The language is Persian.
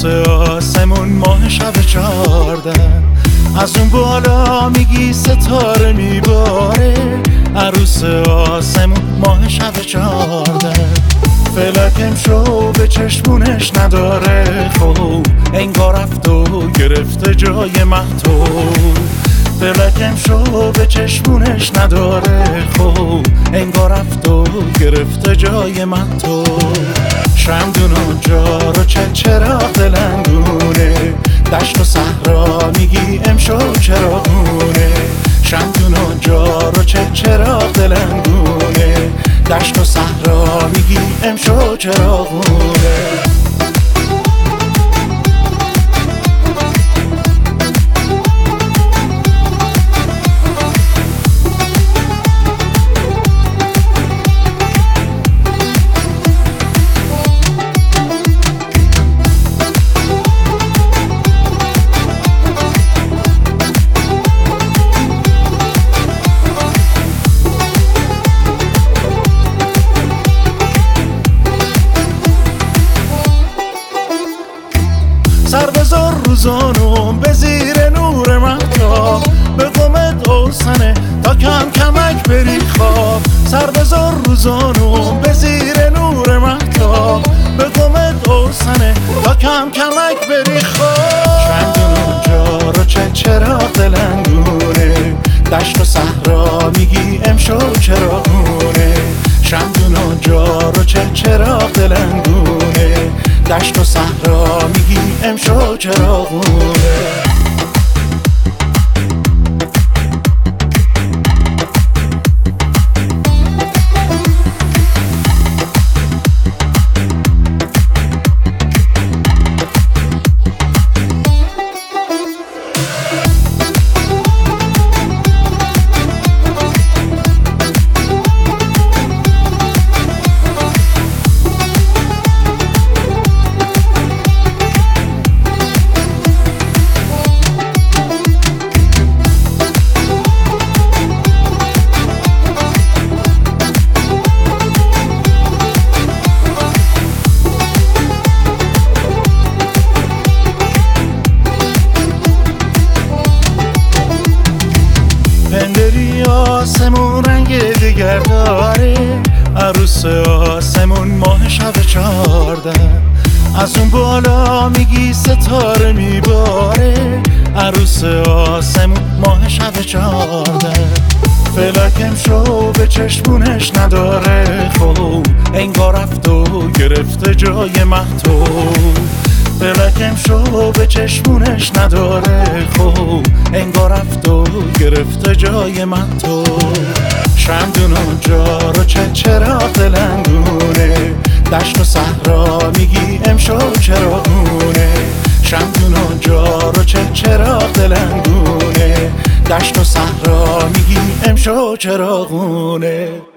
عروس آسمون ماه شب 14 از اون بالا میگی ستاره میباره. عروس آسمون ماه شب 14 فلکم شو به چشمونش نداره خوب، انگار رفت و گرفته جای مهتو. فلکم شو به چشمونش نداره خوب، انگار رفت و گرفته جای مهتو. شمدون اونجا رو چراغ دلنگونه، دشت و صحرا میگی امشو چراغونه. شمدون اونجا رو چراغ دلنگونه، دشت و صحرا میگی امشو چراغونه. سر بذار روزانم به زیر نور مهتاب، به قمت اوسنه تا کم کمک بری خواب. سر بذار روزانم به زیر نور مهتاب، به قمت اوسنه تا کم کمک بری خواب. شمدون اونجا رو چراغ دلنگونه، دشت و صحرا میگی امشو چراغونه. شمدون اونجا رو چراغ دلنگونه، دشت و صحرا میگی امشو چراغونه. پندری آسمون رنگ دیگر داره، عروس آسمون ماه شب 14 از اون بالا میگی ستاره میباره. عروس آسمون ماه شب 14 فلکم شو به چشمونش نداره خوب، انگار رفت و گرفته جای مهتو. فلکم شو به چشمونش نداره خوب، انگار رفت و گرفته جای مهتو. شمدون اونجا رو چراغ دلنگونه، دشت و صحرا میگی امشو چراغونه. شمدون اونجا رو چراغ دلنگونه، دشت و صحرا میگی امشو چراغونه.